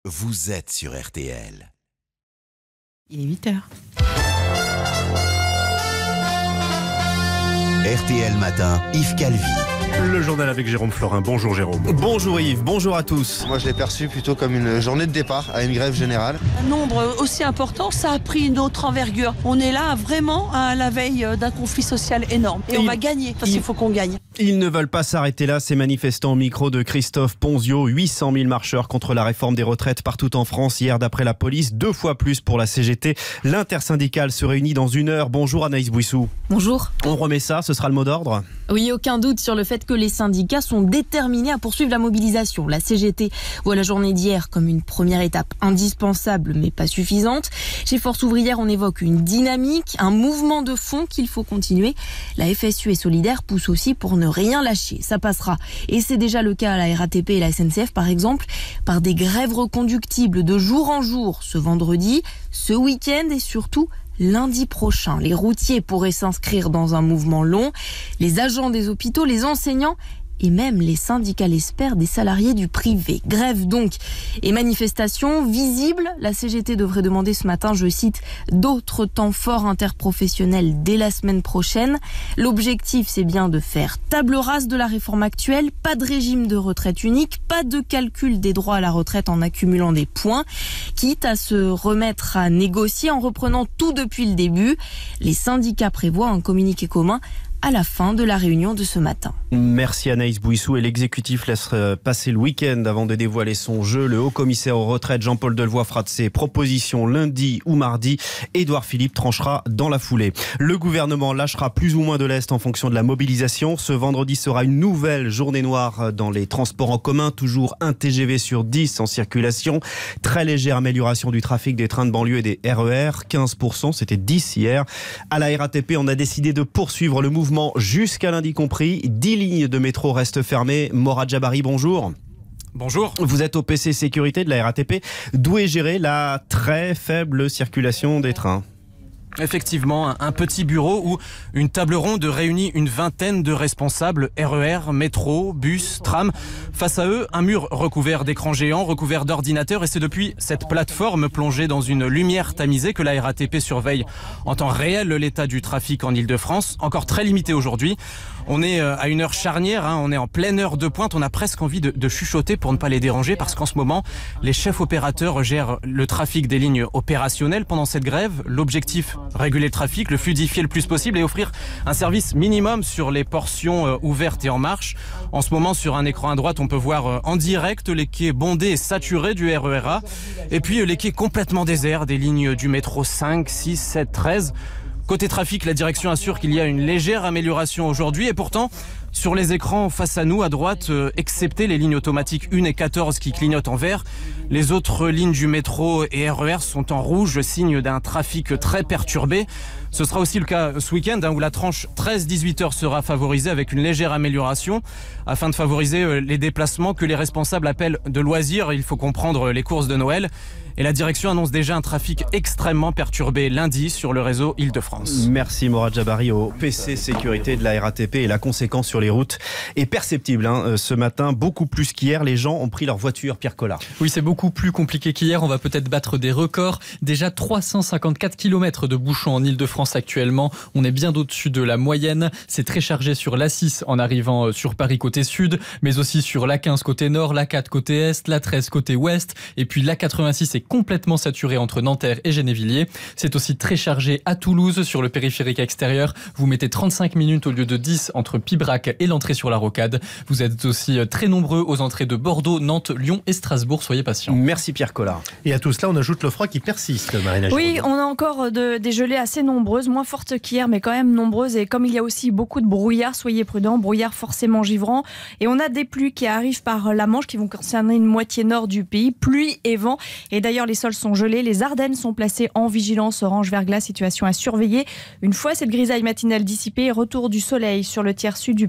vous êtes sur RTL. Il est 8h. RTL Matin, Yves Calvi. Le journal avec Jérôme Florin. Bonjour Jérôme. Bonjour Yves, bonjour à tous. Moi je l'ai perçu plutôt comme une journée de départ à une grève générale. Un nombre aussi important, ça a pris une autre envergure. On est là vraiment à la veille d'un conflit social énorme. Et on va gagner, parce qu'il faut qu'on gagne. Ils ne veulent pas s'arrêter là, ces manifestants au micro de Christophe Ponzio. 800 000 marcheurs contre la réforme des retraites partout en France. Hier, d'après la police, 2 fois plus pour la CGT. L'intersyndicale se réunit dans 1 heure. Bonjour Anaïs Bouissou. Bonjour. On remet ça, ce sera le mot d'ordre ? Oui, aucun doute sur le fait que les syndicats sont déterminés à poursuivre la mobilisation. La CGT voit la journée d'hier comme une première étape indispensable mais pas suffisante. Chez Force ouvrière, on évoque une dynamique, un mouvement de fond qu'il faut continuer. La FSU et Solidaire poussent aussi pour ne rien lâcher. Ça passera, et c'est déjà le cas à la RATP et la SNCF par exemple, par des grèves reconductibles de jour en jour ce vendredi, ce week-end et surtout lundi prochain. Les routiers pourraient s'inscrire dans un mouvement long, les agents des hôpitaux, les enseignants et même les syndicats l'espèrent des salariés du privé. Grève donc et manifestation visible. La CGT devrait demander ce matin, je cite, d'autres temps forts interprofessionnels dès la semaine prochaine. L'objectif, c'est bien de faire table rase de la réforme actuelle, pas de régime de retraite unique, pas de calcul des droits à la retraite en accumulant des points, quitte à se remettre à négocier en reprenant tout depuis le début. Les syndicats prévoient un communiqué commun à la fin de la réunion de ce matin. Merci Anaïs Bouissou. Et l'exécutif laisse passer le week-end avant de dévoiler son jeu. Le haut-commissaire aux retraites Jean-Paul Delevoye fera de ses propositions lundi ou mardi. Édouard Philippe tranchera dans la foulée. Le gouvernement lâchera plus ou moins de lest en fonction de la mobilisation. Ce vendredi sera une nouvelle journée noire dans les transports en commun. Toujours 1 TGV sur 10 en circulation. Très légère amélioration du trafic des trains de banlieue et des RER. 15%, c'était 10 hier. À la RATP, on a décidé de poursuivre le mouvement jusqu'à lundi compris. 10 lignes de métro restent fermées. Morad Jabari, bonjour. Bonjour. Vous êtes au PC sécurité de la RATP. D'où est gérée la très faible circulation des trains ? Effectivement, un petit bureau où une table ronde réunit une vingtaine de responsables RER, métro, bus, tram. Face à eux, un mur recouvert d'écrans géants, recouvert d'ordinateurs, et c'est depuis cette plateforme plongée dans une lumière tamisée que la RATP surveille en temps réel l'état du trafic en Ile-de-France, encore très limité aujourd'hui. On est à une heure charnière, on est en pleine heure de pointe, on a presque envie de chuchoter pour ne pas les déranger parce qu'en ce moment, les chefs opérateurs gèrent le trafic des lignes opérationnelles pendant cette grève. L'objectif, réguler le trafic, le fluidifier le plus possible et offrir un service minimum sur les portions ouvertes et en marche. En ce moment, sur un écran à droite, on peut voir en direct les quais bondés et saturés du RER A et puis les quais complètement déserts des lignes du métro 5, 6, 7, 13. Côté trafic, la direction assure qu'il y a une légère amélioration aujourd'hui et pourtant, sur les écrans face à nous, à droite, excepté les lignes automatiques 1 et 14 qui clignotent en vert, les autres lignes du métro et RER sont en rouge, signe d'un trafic très perturbé. Ce sera aussi le cas ce week-end où la tranche 13-18 heures sera favorisée avec une légère amélioration afin de favoriser les déplacements que les responsables appellent de loisirs. Il faut comprendre les courses de Noël. Et la direction annonce déjà un trafic extrêmement perturbé lundi sur le réseau Île-de-France. Merci Morad Jabari au PC sécurité de la RATP. Et la conséquence sur les routes est perceptible. Ce matin, beaucoup plus qu'hier, les gens ont pris leur voiture. Pierre Collard. Oui, c'est beaucoup plus compliqué qu'hier. On va peut-être battre des records. Déjà 354 km de bouchons en Île-de-France actuellement. On est bien au-dessus de la moyenne. C'est très chargé sur l'A6 en arrivant sur Paris côté sud, mais aussi sur l'A15 côté nord, l'A4 côté est, l'A13 côté ouest. Et puis l'A86 est complètement saturé entre Nanterre et Gennevilliers. C'est aussi très chargé à Toulouse sur le périphérique extérieur. Vous mettez 35 minutes au lieu de 10 entre Pibrac et l'entrée sur la Rocade. Vous êtes aussi très nombreux aux entrées de Bordeaux, Nantes, Lyon et Strasbourg. Soyez patients. Merci Pierre Collard. Et à tout cela, on ajoute le froid qui persiste, Marina Giraudot. Oui, on a encore des gelées assez nombreuses, moins fortes qu'hier, mais quand même nombreuses. Et comme il y a aussi beaucoup de brouillard, soyez prudents, brouillard forcément givrant. Et on a des pluies qui arrivent par la Manche, qui vont concerner une moitié nord du pays. Pluie et vent. Et d'ailleurs, les sols sont gelés. Les Ardennes sont placées en vigilance orange verglas, situation à surveiller. Une fois cette grisaille matinale dissipée, retour du soleil sur le tiers sud du pays.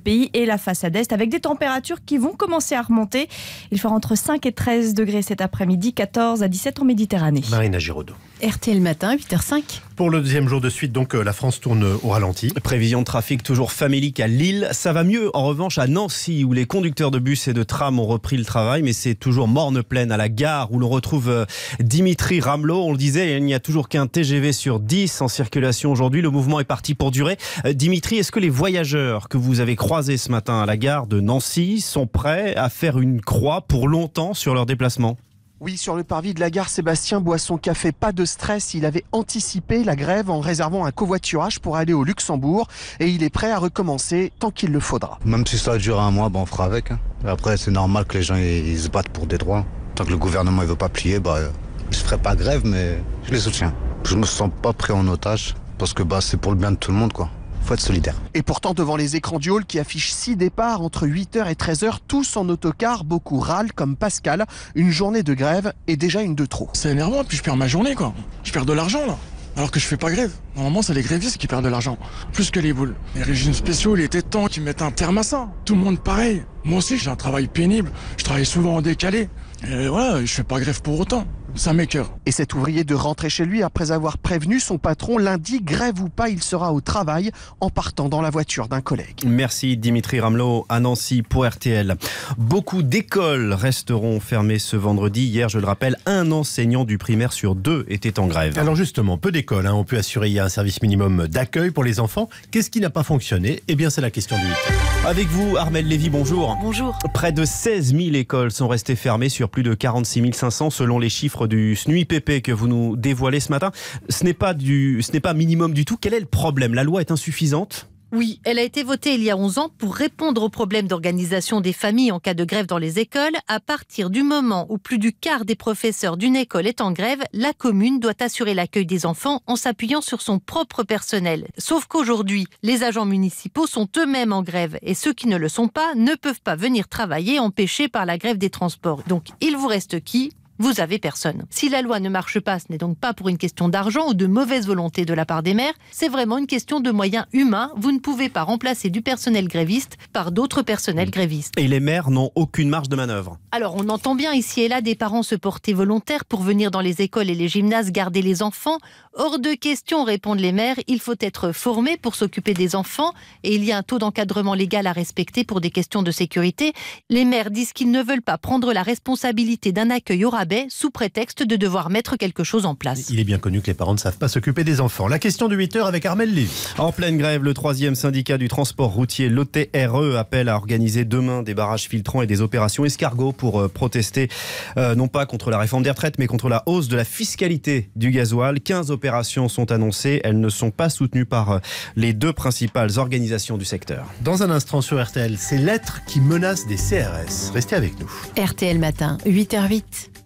pays et la façade est, avec des températures qui vont commencer à remonter. Il fera entre 5 et 13 degrés cet après-midi, 14 à 17 en Méditerranée. Marina Giraudot. RTL Matin, 8h05. Pour le deuxième jour de suite, donc la France tourne au ralenti. Prévision de trafic toujours famélique à Lille. Ça va mieux en revanche à Nancy, où les conducteurs de bus et de tram ont repris le travail, mais c'est toujours morne pleine à la gare où l'on retrouve Dimitri Ramelot. On le disait, il n'y a toujours qu'un TGV sur 10 en circulation aujourd'hui. Le mouvement est parti pour durer. Dimitri, est-ce que les voyageurs que vous avez croisés ce matin à la gare de Nancy sont prêts à faire une croix pour longtemps sur leur déplacement ? Oui, sur le parvis de la gare, Sébastien boit son café. Pas de stress, il avait anticipé la grève en réservant un covoiturage pour aller au Luxembourg et il est prêt à recommencer tant qu'il le faudra. Même si ça dure un mois, on fera avec. Après, c'est normal que les gens ils se battent pour des droits. Tant que le gouvernement ne veut pas plier, je ne ferai pas grève, mais je les soutiens. Je ne me sens pas pris en otage parce que c'est pour le bien de tout le monde, quoi. Faut être solidaire. Et pourtant, devant les écrans du hall qui affichent 6 départs entre 8h et 13h, tous en autocar, beaucoup râlent comme Pascal. Une journée de grève est déjà une de trop. C'est énervant, puis je perds ma journée, quoi. Je perds de l'argent, là. Alors que je fais pas grève. Normalement, c'est les grévistes qui perdent de l'argent. Plus que les boules. Les régimes spéciaux, il était temps qu'ils mettent un terme à ça. Tout le monde pareil. Moi aussi, j'ai un travail pénible. Je travaille souvent en décalé. Et voilà, je fais pas grève pour autant. Ça m'écoeure. Et cet ouvrier de rentrer chez lui après avoir prévenu son patron lundi, grève ou pas, il sera au travail en partant dans la voiture d'un collègue. Merci Dimitri Ramelot à Nancy pour RTL. Beaucoup d'écoles resteront fermées ce vendredi. Hier, je le rappelle, un enseignant du primaire sur 2 était en grève. Alors justement, peu d'écoles ont pu assurer hier un service minimum d'accueil pour les enfants. Qu'est-ce qui n'a pas fonctionné ? Eh bien, c'est la question du 8. Avec vous, Armelle Lévy, bonjour. Bonjour. Près de 16 000 écoles sont restées fermées sur plus de 46 500 selon les chiffres du SNUIPP que vous nous dévoilez ce matin. Ce n'est pas minimum du tout. Quel est le problème ? La loi est insuffisante ? Oui, elle a été votée il y a 11 ans pour répondre aux problèmes d'organisation des familles en cas de grève dans les écoles. À partir du moment où plus du quart des professeurs d'une école est en grève, la commune doit assurer l'accueil des enfants en s'appuyant sur son propre personnel. Sauf qu'aujourd'hui, les agents municipaux sont eux-mêmes en grève et ceux qui ne le sont pas ne peuvent pas venir travailler empêchés par la grève des transports. Donc, il vous reste qui ? Vous avez personne. Si la loi ne marche pas, ce n'est donc pas pour une question d'argent ou de mauvaise volonté de la part des maires, c'est vraiment une question de moyens humains. Vous ne pouvez pas remplacer du personnel gréviste par d'autres personnels grévistes. Et les maires n'ont aucune marge de manœuvre. Alors on entend bien ici et là des parents se porter volontaires pour venir dans les écoles et les gymnases garder les enfants. Hors de question, répondent les maires, il faut être formé pour s'occuper des enfants et il y a un taux d'encadrement légal à respecter pour des questions de sécurité. Les maires disent qu'ils ne veulent pas prendre la responsabilité d'un accueil au rabais sous prétexte de devoir mettre quelque chose en place. Il est bien connu que les parents ne savent pas s'occuper des enfants. La question de 8h avec Armelle Lévy. En pleine grève, le 3e syndicat du transport routier, l'OTRE, appelle à organiser demain des barrages filtrants et des opérations escargots pour protester non pas contre la réforme des retraites, mais contre la hausse de la fiscalité du gasoil. 15 opérations sont annoncées. Elles ne sont pas soutenues par les 2 principales organisations du secteur. Dans un instant sur RTL, ces lettres qui menacent des CRS. Restez avec nous. RTL Matin, 8h08.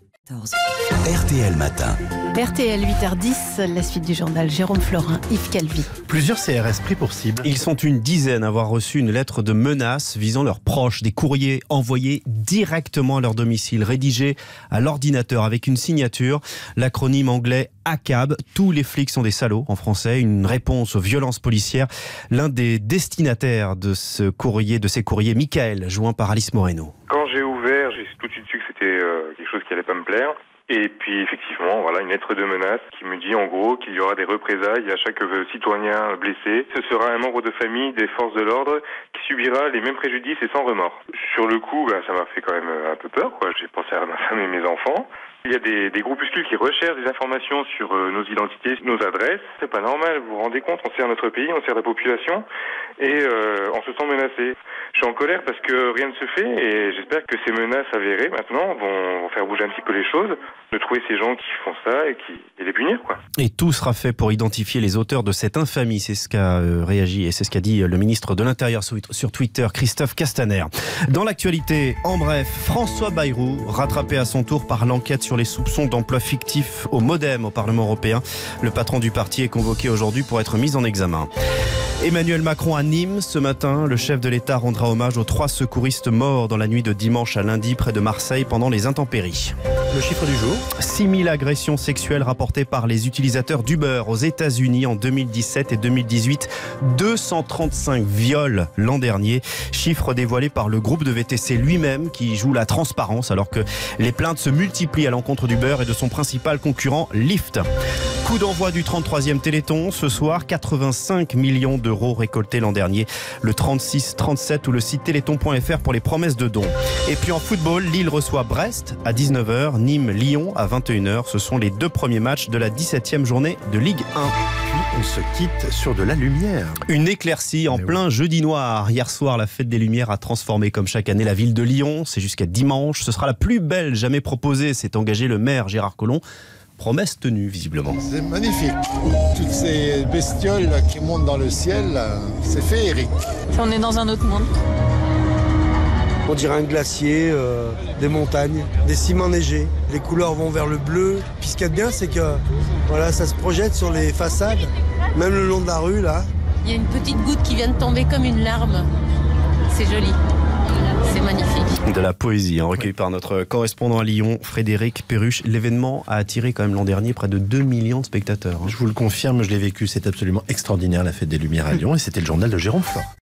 RTL Matin. RTL 8h10, la suite du journal Jérôme Florin, Yves Calvi. Plusieurs CRS pris pour cible. Ils sont une dizaine à avoir reçu une lettre de menace visant leurs proches, des courriers envoyés directement à leur domicile, rédigés à l'ordinateur avec une signature, l'acronyme anglais ACAB, tous les flics sont des salauds en français, une réponse aux violences policières. L'un des destinataires de ces courriers, Michael, joint par Alice Moreno. Quand j'ai ouvert, j'ai tout de suite su que c'était quelque chose qui allait pas me plaire. Et puis effectivement, voilà, une lettre de menace qui me dit en gros qu'il y aura des représailles à chaque citoyen blessé. Ce sera un membre de famille des forces de l'ordre qui subira les mêmes préjudices et sans remords. Sur le coup, ça m'a fait quand même un peu peur, quoi. J'ai pensé à ma femme et mes enfants. Il y a des groupuscules qui recherchent des informations sur nos identités, nos adresses. C'est pas normal, vous vous rendez compte, on sert notre pays, on sert la population et on se sent menacé. Je suis en colère parce que rien ne se fait et j'espère que ces menaces avérées maintenant vont faire bouger un petit peu les choses, de trouver ces gens qui font ça et les punir, quoi. Et tout sera fait pour identifier les auteurs de cette infamie, c'est ce qu'a réagi et c'est ce qu'a dit le ministre de l'Intérieur sur Twitter, Christophe Castaner. Dans l'actualité, en bref, François Bayrou, rattrapé à son tour par l'enquête sur les soupçons d'emploi fictif au MoDem au Parlement européen. Le patron du parti est convoqué aujourd'hui pour être mis en examen. Emmanuel Macron à Nîmes ce matin. Le chef de l'État rendra hommage aux 3 secouristes morts dans la nuit de dimanche à lundi près de Marseille pendant les intempéries. Le chiffre du jour : 6000 agressions sexuelles rapportées par les utilisateurs d'Uber aux États-Unis en 2017 et 2018. 235 viols l'an dernier. Chiffre dévoilé par le groupe de VTC lui-même qui joue la transparence alors que les plaintes se multiplient à l'encontre d'Uber et de son principal concurrent Lyft. Coup d'envoi du 33e Téléthon. Ce soir, 85 millions d'euros récoltés l'an dernier. Le 36-37 ou le site téléthon.fr pour les promesses de dons. Et puis en football, Lille reçoit Brest à 19h, Nîmes-Lyon à 21h. Ce sont les 2 premiers matchs de la 17e journée de Ligue 1. Puis on se quitte sur de la lumière. Une éclaircie en plein jeudi noir. Hier soir, la fête des Lumières a transformé comme chaque année la ville de Lyon. C'est jusqu'à dimanche. Ce sera la plus belle jamais proposée, s'est engagé le maire Gérard Collomb. Promesse tenue, visiblement. C'est magnifique. Toutes ces bestioles là, qui montent dans le ciel, là, c'est féerique. On est dans un autre monde. On dirait un glacier, des montagnes, des ciments neigés. Les couleurs vont vers le bleu. Puis ce qu'il y a de bien, c'est que voilà, ça se projette sur les façades, même le long de la rue, là. Il y a une petite goutte qui vient de tomber comme une larme. C'est joli. C'est magnifique. De la poésie, recueillie par notre correspondant à Lyon, Frédéric Perruche. L'événement a attiré quand même l'an dernier près de 2 millions de spectateurs. Je vous le confirme, je l'ai vécu, c'est absolument extraordinaire la fête des Lumières à Lyon et c'était le journal de Jérôme Flore.